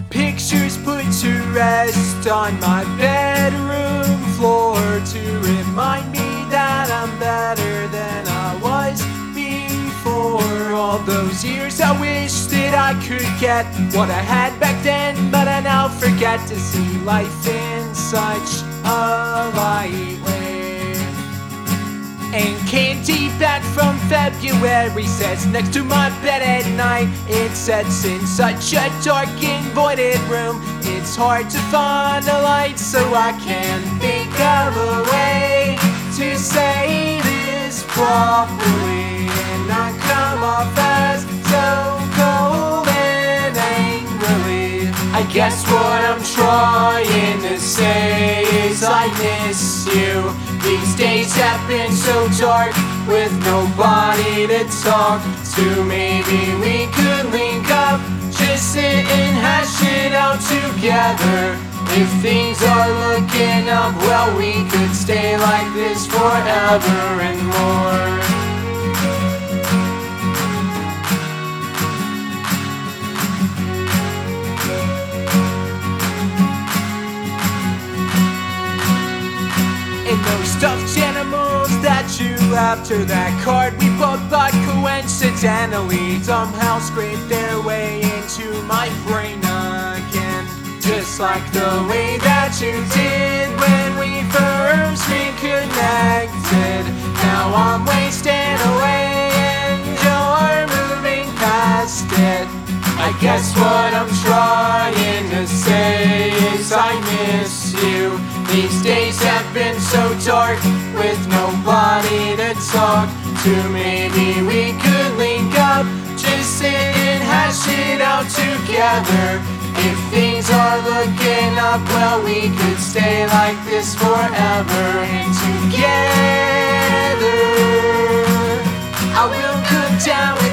Pictures put to rest on my bedroom floor to remind me that I'm better than I was before. All those years I wish that I could get what I had back then, but I now forget to see life in such a light way. And candy back from February sits next to my bed at night. It sits in such a dark and voided room. It's hard to find a light, so I can't think of a way to say this properly and not come off as so cold and angrily. I guess what I'm trying to say is I miss you. These days have been so dark with nobody to talk to. Maybe we could link up, just sit and hash it out together. If things are looking up, well, we could stay like this forever and more. And those stuffed animals that you left, or that card we both bought coincidentally, somehow scraped their way into my brain again. Just like the way that you did when we first reconnected. Now I'm wasting away and you're moving past it. I guess what I'm trying to say is I miss you. These days have been so dark with nobody to talk to. Maybe we could link up, just sit and hash it out together. If things are looking up, well, we could stay like this forever and together. I will cook down